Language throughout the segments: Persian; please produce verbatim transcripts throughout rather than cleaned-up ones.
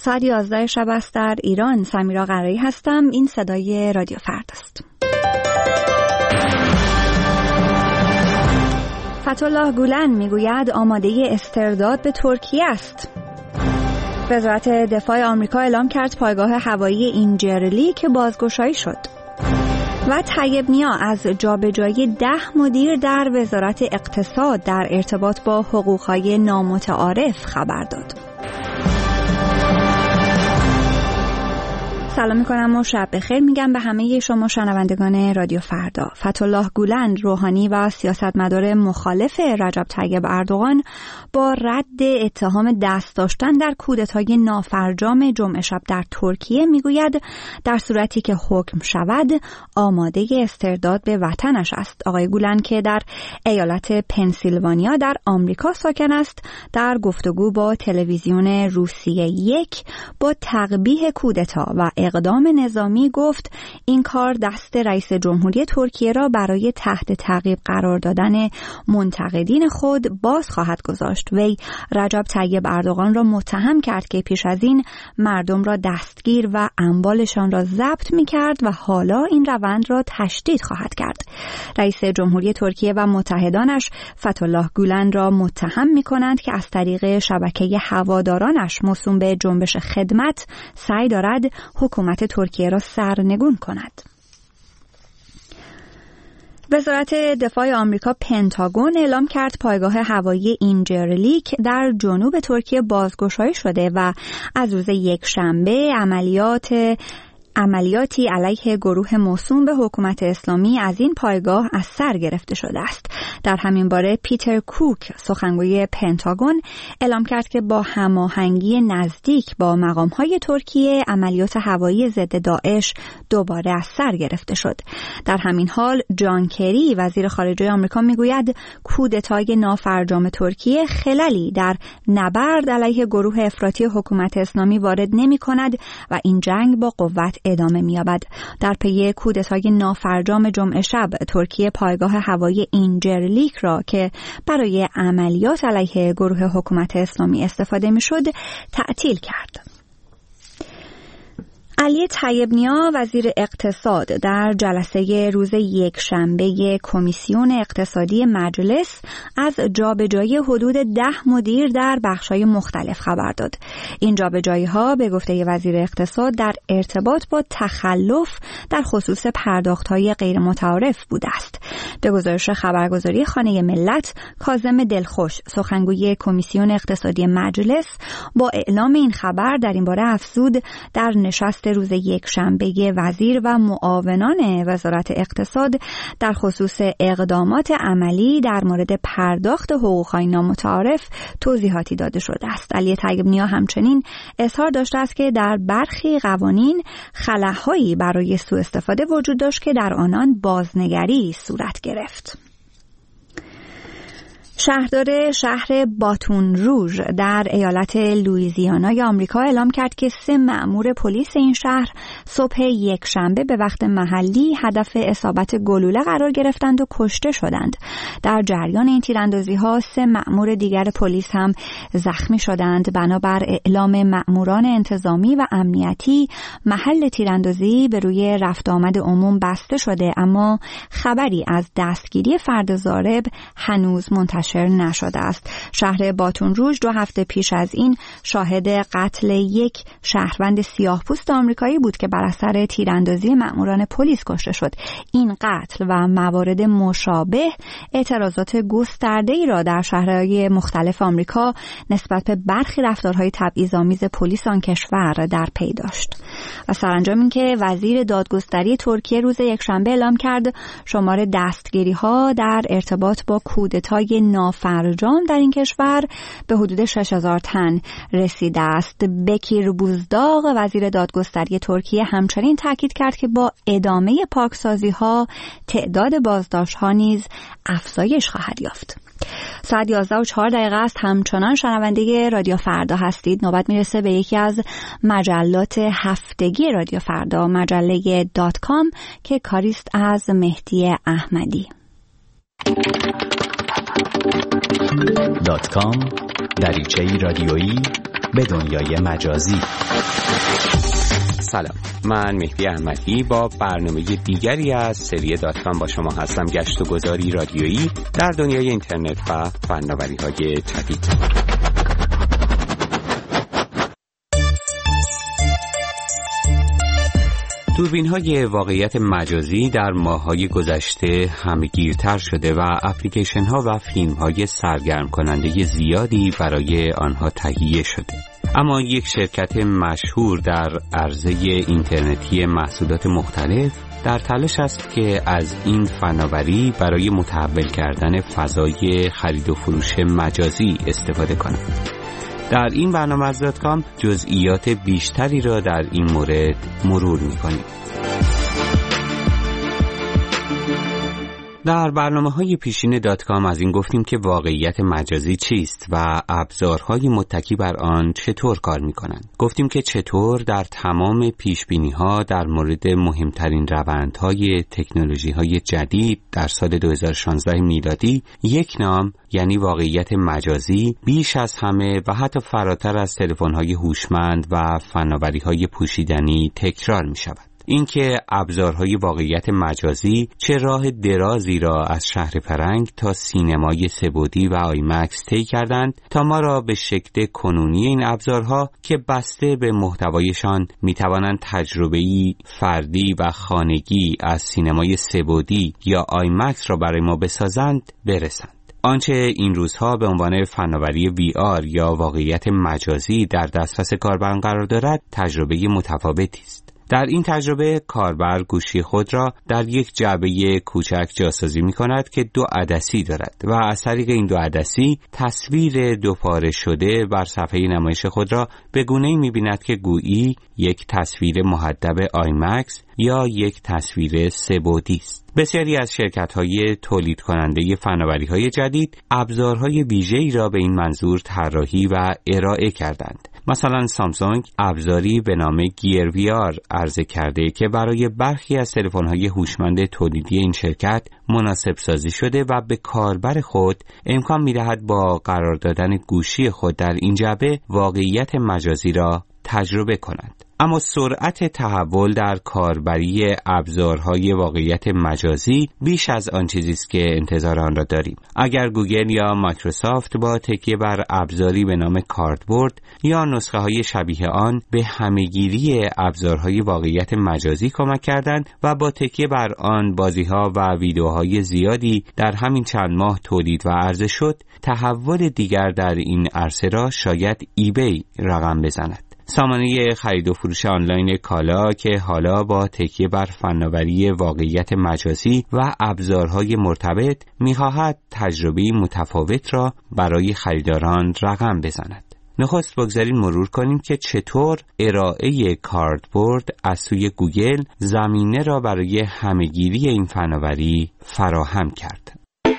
ساعت یازده شب است در ایران. سمیرا قرایی هستم. این صدای رادیو فردا است. فتح‌الله گولن میگوید آماده استرداد به ترکیه است. وزارت دفاع آمریکا اعلام کرد پایگاه هوایی اینجرلی که بازگشایی شد. و طیب نیا از جابجایی ده مدیر در وزارت اقتصاد در ارتباط با حقوق‌های نامتعارف خبر داد. سلام میکنم و شب بخیر میگم به همه شما شنوندگان رادیو فردا. فتح‌الله گولن، روحانی و سیاستمدار مخالف رجب طیب اردوغان، با رد اتهام دست داشتن در کودتای نافرجام جمعه شب در ترکیه میگوید در صورتی که حکم شود آماده استرداد به وطنش است. آقای گولن که در ایالت پنسیلوانیا در آمریکا ساکن است، در گفتگو با تلویزیون روسیه یک با تقبیح کودتا و اقدام نظامی گفت این کار دست رئیس جمهوری ترکیه را برای تحت تعقیب قرار دادن منتقدین خود باز خواهد گذاشت. وی رجب طیب اردوغان را متهم کرد که پیش از این مردم را دستگیر و اموالشان را ضبط می‌کرد و حالا این روند را تشدید خواهد کرد. رئیس جمهوری ترکیه و متحدانش فتح‌الله گولن را متهم می‌کنند که از طریق شبکه هوادارانش موسوم به جنبش خدمت سعی دارد حکومت ترکیه را سرنگون کند. وزارت دفاع آمریکا پنتاگون اعلام کرد پایگاه هوایی اینجرلیک در جنوب ترکیه بازگشایی شده و از روز یک شنبه عملیات عملیاتی علیه گروه موسوم به حکومت اسلامی از این پایگاه از سر گرفته شده است. در همین باره پیتر کوک، سخنگوی پنتاگون، اعلام کرد که با هماهنگی نزدیک با مقام‌های ترکیه عملیات هوایی ضد داعش دوباره از سر گرفته شد. در همین حال جان کری، وزیر خارجه آمریکا، میگوید کودتای نافرجام ترکیه خللی در نبرد علیه گروه افراطی حکومت اسلامی وارد نمی‌کند و این جنگ با قوت ادامه می‌یابد. در پی کودتای نافرجام جمعه شب ترکیه پایگاه هوایی اینجرلیک را که برای عملیات علیه گروه حکومت اسلامی استفاده می‌شد تعطیل کرد. علی طیب نیا، وزیر اقتصاد، در جلسه روز یک شنبه کمیسیون اقتصادی مجلس از جابجایی حدود ده مدیر در بخش‌های مختلف خبر داد. این جابجایی‌ها به گفته وزیر اقتصاد در ارتباط با تخلف در خصوص پرداخت‌های غیر متعارف بوده است. به گزارش خبرگزاری خانه ملت، کاظم دلخوش، سخنگوی کمیسیون اقتصادی مجلس، با اعلام این خبر در این باره افزود در نشست روز یک شنبه وزیر و معاونان وزارت اقتصاد در خصوص اقدامات عملی در مورد پرداخت حقوق‌های نامتعارف توضیحاتی داده شده است. علی طیب نیا همچنین اظهار داشته است که در برخی قوانین خلاهایی برای سوء استفاده وجود داشت که در آنان بازنگری صورت گرفت. شهردار شهر باتون روژ در ایالت لوئیزیانای آمریکا اعلام کرد که سه مأمور پلیس این شهر صبح یک شنبه به وقت محلی هدف اصابت گلوله قرار گرفتند و کشته شدند. در جریان این تیراندازی‌ها سه مأمور دیگر پلیس هم زخمی شدند. بنابر اعلام مأموران انتظامی و امنیتی، محل تیراندازی به روی رفت آمد عموم بسته شده، اما خبری از دستگیری فرد ضارب هنوز منتشر نشده است. شهر باتون روژ دو هفته پیش از این شاهد قتل یک شهروند سیاه‌پوست آمریکایی بود که بر اثر تیراندازی مأموران پلیس کشته شد. این قتل و موارد مشابه اعتراضات گسترده‌ای را در شهرهای مختلف آمریکا نسبت به برخی رفتارهای تبعیض‌آمیز پلیس آن کشور در پی داشت. و سرانجام اینکه وزیر دادگستری ترکیه روز یکشنبه اعلام کرد شمار دستگیری‌ها در ارتباط با کودتای نافرجام در این کشور به حدود شش هزار تن رسیده است. بکیر بوزداغ، وزیر دادگستری ترکیه، همچنین تاکید کرد که با ادامه پاکسازی‌ها تعداد بازداشت‌ها نیز افزایش خواهد یافت. ساعت یازده و چهار دقیقه است. همچنان شنونده رادیو فردا هستید. نوبت میرسه به یکی از مجلات هفتگی رادیو فردا، مجله دات کام، که کاریست از مهدی احمدی. دات کام، دریچه‌ای رادیویی به دنیای مجازی. سلام، من مهدی احمدی با برنامه دیگری از سری دات کام با شما هستم. گشت و گذاری رادیویی در دنیای اینترنت و فناوری‌های جدید. دوربین‌های واقعیت مجازی در ماه‌های گذشته همه‌گیرتر شده و اپلیکیشن‌ها و فیلم‌های سرگرم کننده زیادی برای آنها تهیه شده. اما یک شرکت مشهور در عرصه اینترنتی محصولات مختلف در تلاش است که از این فناوری برای متحول کردن فضای خرید و فروش مجازی استفاده کند. در این برنامه از دات کام جزئیات بیشتری را در این مورد مرور می‌کنیم. در برنامه‌های پیشین دات کام از این گفتیم که واقعیت مجازی چیست و ابزارهای متکی بر آن چطور کار می‌کنند. گفتیم که چطور در تمام پیش‌بینی‌ها در مورد مهمترین روندهای تکنولوژی‌های جدید در سال دو هزار و شانزده میلادی یک نام یعنی واقعیت مجازی بیش از همه و حتی فراتر از تلفن‌های هوشمند و فناوری‌های پوشیدنی تکرار می‌شود. اینکه ابزارهای واقعیت مجازی چه راه درازی را از شهر فرنگ تا سینمای سه‌بعدی و آیمکس طی کردند تا ما را به شکل کنونی این ابزارها که بسته به محتوایشان میتوانند تجربه‌ای فردی و خانگی از سینمای سه‌بعدی یا آیمکس را برای ما بسازند برسند. آنچه این روزها به عنوان فناوری وی آر یا واقعیت مجازی در دسترس کاربران قرار دارد تجربه متفاوتی است. در این تجربه کاربر گوشی خود را در یک جعبه کوچک جاسازی می کند که دو عدسی دارد و از طریق این دو عدسی تصویر دو پاره شده بر صفحه نمایش خود را به گونه‌ای می بیند که گویی یک تصویر محدب آیمکس یا یک تصویر سه‌بعدی است. بسیاری از شرکت‌های تولید کننده فناوری‌های جدید ابزارهای ویژه‌ای را به این منظور طراحی و ارائه کردند. مثلا سامسونگ ابزاری به نام گیر وی آر عرضه کرده که برای برخی از تلفن‌های هوشمند تولیدی این شرکت مناسب سازی شده و به کاربر خود امکان می‌دهد با قرار دادن گوشی خود در این جعبه واقعیت مجازی را تجربه کند. اما سرعت تحول در کاربری ابزارهای واقعیت مجازی بیش از آن چیزی است که انتظار آن را داریم. اگر گوگل یا مایکروسافت با تکیه بر ابزاری به نام کاردبورد یا نسخه های شبیه آن به همه‌گیری ابزارهای واقعیت مجازی کمک کردند و با تکیه بر آن بازی‌ها و ویدیوهای زیادی در همین چند ماه تولید و عرضه شد، تحول دیگر در این عرصه را شاید ایبی رقم بزند. سامانه خرید و فروش آنلاین کالا که حالا با تکیه بر فناوری واقعیت مجازی و ابزارهای مرتبط می‌خواهد تجربه متفاوت را برای خریداران رقم بزند. نخست بگذارید مرور کنیم که چطور ارائه کاردبورد از سوی گوگل زمینه را برای همه‌گیری این فناوری فراهم کرد.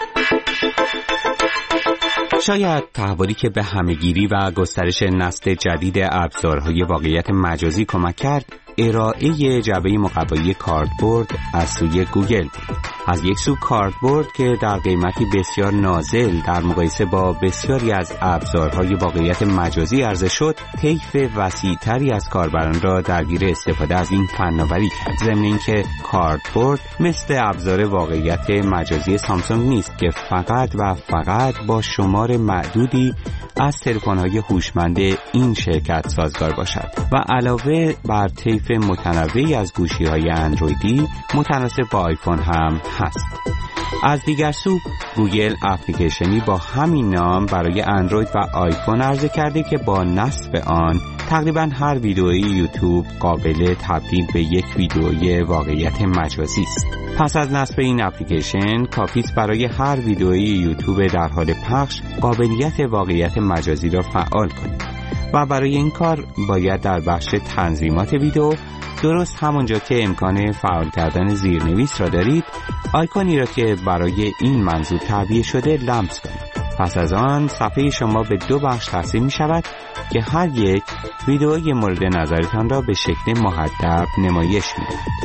شاید تحولی که به همه‌گیری و گسترش نسل جدید ابزارهای واقعیت مجازی کمک کرد، ارائه جعبه مقوایی کاردبورد از سوی گوگل بود. از یک سو کاردبورد که در قیمتی بسیار نازل در مقایسه با بسیاری از ابزارهای واقعیت مجازی عرضه شد، طیف وسیع‌تری از کاربران را درگیر استفاده از این فناوری کرد. ضمن اینکه کاردبورد مثل ابزار واقعیت مجازی سامسونگ نیست که فقط و فقط با شمار معدودی از تلفن‌های هوشمند این شرکت سازگار باشد و علاوه بر طیف متنوعی از گوشی‌های اندرویدی متناسب با آیفون هم هست. از دیگر سو گوگل اپلیکیشنی با همین نام برای اندروید و آیفون عرضه کرده که با نصب آن تقریباً هر ویدئوی یوتیوب قابل تبدیل به یک ویدئوی واقعیت مجازی است. پس از نصب این اپلیکیشن کافی است برای هر ویدئوی یوتیوب در حال پخش قابلیت واقعیت مجازی را فعال کنید و برای این کار باید در بخش تنظیمات ویدئو درست همونجا که امکان فعال کردن زیرنویس را دارید آیکونی را که برای این منظور تعبیه شده لمس کنید. پس از آن صفحه شما به دو بخش تقسیم می شود که هر یک ویدئوی مورد نظرتان را به شکل محدب نمایش می دهد.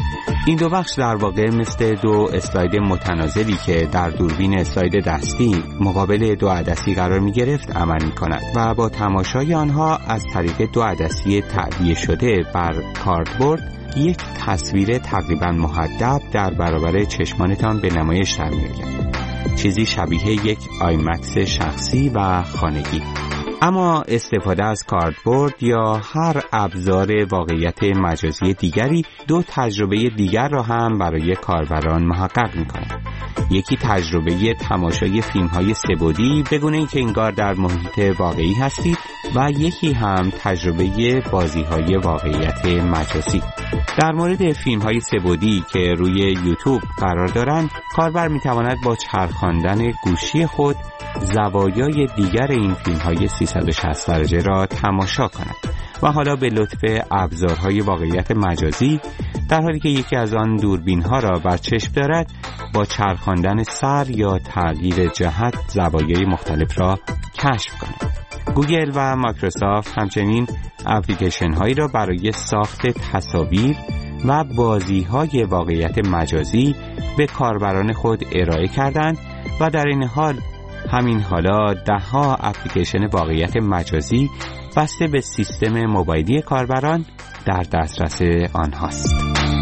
این دو بخش در واقع مثل دو اسلاید متناظری که در دوربین اسلاید دستی مقابل دو عدسی قرار می گرفت عمل می کند و با تماشای آنها از طریق دو عدسی تعبیه شده بر کاردبورد یک تصویر تقریبا محدب در برابر چشمانتان به نمایش در می آید. چیزی شبیه یک آیمکس شخصی و خانگی. اما استفاده از کاردبورد یا هر ابزار واقعیت مجازی دیگری دو تجربه دیگر را هم برای کاربران محقق می‌کند. یکی تجربه تماشای فیلم‌های سه‌بعدی بگونه اینکه انگار در محیط واقعی هستید و یکی هم تجربه بازی‌های واقعیت مجازی. در مورد فیلم‌های سه‌بعدی که روی یوتیوب قرار دارند، کاربر می‌تواند با چرخاندن گوشی خود زوایای دیگر این فیلم‌های سیصد و شصت درجه را تماشا کند و حالا به لطف ابزارهای واقعیت مجازی در حالی که یکی از آن دوربین‌ها را بر چشم دارد با چرخاندن سر یا تغییر جهت زوایای مختلف را کشف کند. گوگل و مایکروسافت همچنین اپلیکیشن هایی را برای ساخت تصاویر و بازی‌های واقعیت مجازی به کاربران خود ارائه کردند و در این حال همین حالا ده‌ها اپلیکیشن واقعیت مجازی بسته به سیستم موبایلی کاربران در دسترس آنهاست.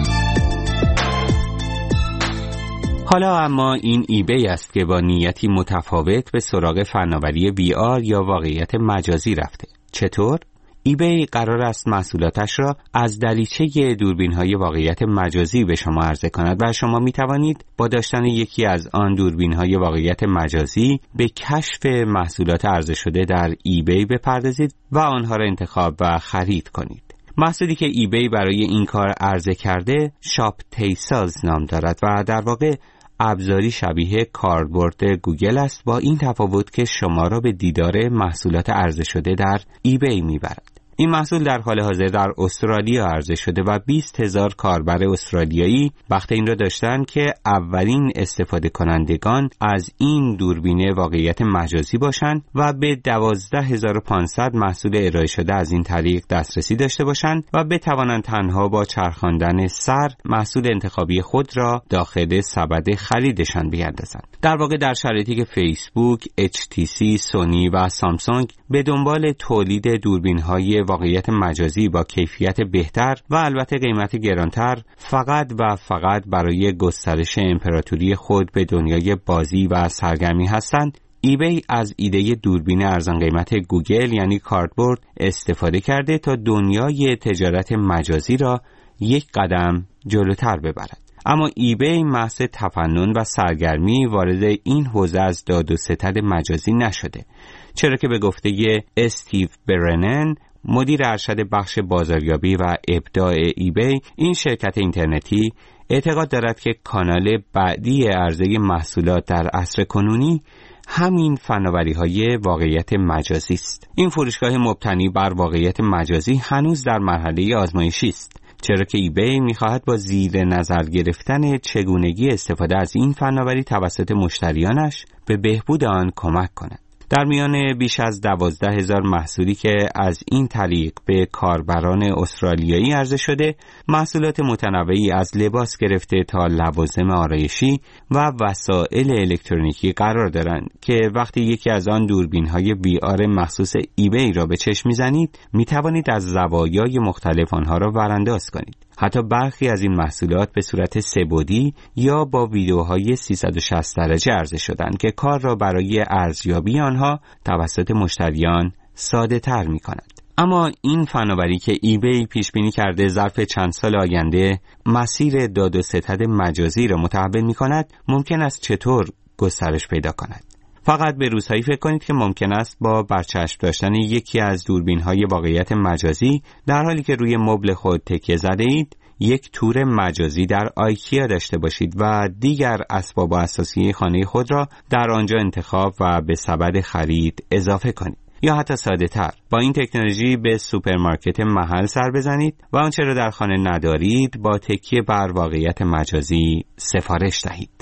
حالا اما این ایبی است که با نیتی متفاوت به سراغ فناوری وی آر یا واقعیت مجازی رفته. چطور؟ ایبی قرار است محصولاتش را از دریچه دوربین‌های واقعیت مجازی به شما عرضه کند و شما می توانید با داشتن یکی از آن دوربین‌های واقعیت مجازی به کشف محصولات عرضه شده در ایبی بپردازید و آنها را انتخاب و خرید کنید. محصولی که ایبی برای این کار عرضه کرده شاپ تیسلز نام دارد و در واقع ابزاری شبیه کاردبورد گوگل است، با این تفاوت که شما را به دیدار محصولات عرضه شده در ایبی میبرد. این محصول در حال حاضر در استرالیا عرضه شده و بیست هزار کاربر استرالیایی بخت این را داشتند که اولین استفاده کنندگان از این دوربین واقعیت مجازی باشند و به دوازده هزار و پانصد محصول ارائه شده از این طریق دسترسی داشته باشند و بتوانند تنها با چرخاندن سر محصول انتخابی خود را داخل سبد خریدشان بیاندازند. در واقع در شرایطی که فیسبوک، اچ تی سی، سونی و سامسونگ به دنبال تولید دوربین‌های واقعیت مجازی با کیفیت بهتر و البته قیمت گرانتر فقط و فقط برای گسترش امپراتوری خود به دنیای بازی و سرگرمی هستند، ایبی از ایده دوربین ارزان قیمت گوگل یعنی کاردبورد استفاده کرده تا دنیای تجارت مجازی را یک قدم جلوتر ببرد. اما ایبی محض تفنن و سرگرمی وارد این حوزه از داد و ستد مجازی نشده، چرا که به گفته استیو برنن مدیر ارشد بخش بازاریابی و ابداع ایبی، این شرکت اینترنتی اعتقاد دارد که کانال بعدی عرضه محصولات در عصر کنونی همین فناوری‌های واقعیت مجازی است. این فروشگاه مبتنی بر واقعیت مجازی هنوز در مرحله آزمایشی است، چرا که ایبی می‌خواهد با زیر نظر گرفتن چگونگی استفاده از این فناوری توسط مشتریانش به بهبود آن کمک کند. در میان بیش از دوازده هزار محصولی که از این طریق به کاربران استرالیایی عرضه شده، محصولات متنوعی از لباس گرفته تا لوازم آرایشی و وسایل الکترونیکی قرار دارند که وقتی یکی از آن دوربین‌های وی آر مخصوص ایبی را به چشم می‌زنید، می‌توانید از زوایای مختلف آنها را ورانداز کنید. حتی برخی از این محصولات به صورت سه‌بعدی یا با ویدیوهای سیصد و شصت درجه عرضه شدند که کار را برای ارزیابی آنها توسط مشتریان ساده تر می کند. اما این فناوری که ایبی پیش بینی کرده ظرف چند سال آینده مسیر داد و ستد مجازی را متحول می کند، ممکن است چطور گسترش پیدا کند؟ فقط به روزهایی فکر کنید که ممکن است با برچسب داشتن یکی از دوربین‌های واقعیت مجازی در حالی که روی مبل خود تکیه زده اید، یک تور مجازی در آیکیا داشته باشید و دیگر اسباب و اساسیه خانه خود را در آنجا انتخاب و به سبد خرید اضافه کنید. یا حتی ساده تر، با این تکنولوژی به سوپرمارکت محل سر بزنید و آنچه را در خانه ندارید با تکیه بر واقعیت مجازی سفارش دهید.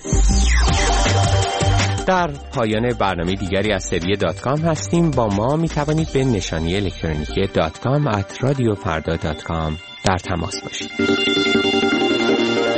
در پایان برنامه دیگری از سری دات کام هستیم. با ما می توانید به نشانی الکترونیکی دات کام ات رادیو فردا دات کام در تماس باشید.